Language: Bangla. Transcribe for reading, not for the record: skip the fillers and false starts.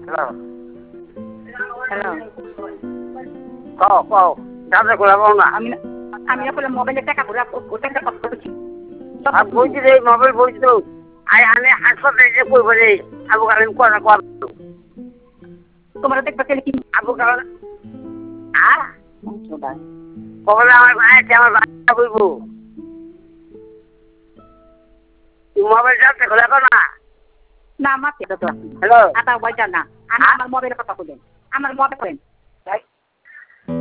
হ্যালো কও দাদা গোলাবো না আমি আসলে মোবাইলে টাকা ভরে ওটা কত করছি আর বইছি রে মোবাইল বইছি তো আমি হাসপাতালে যে কইব রে আবু কালাম কোনা কর তোমরা দেখবে কেন কি আবু কালাম কবলে আমার ভাই আমার বাচ্চা কইব মোবাইল যাতে গোলাবো না না মাতে তো হ্যালো আতা ওই জানা আমার মোবাইলে কথা কইলেন আমার মোবাইল করেন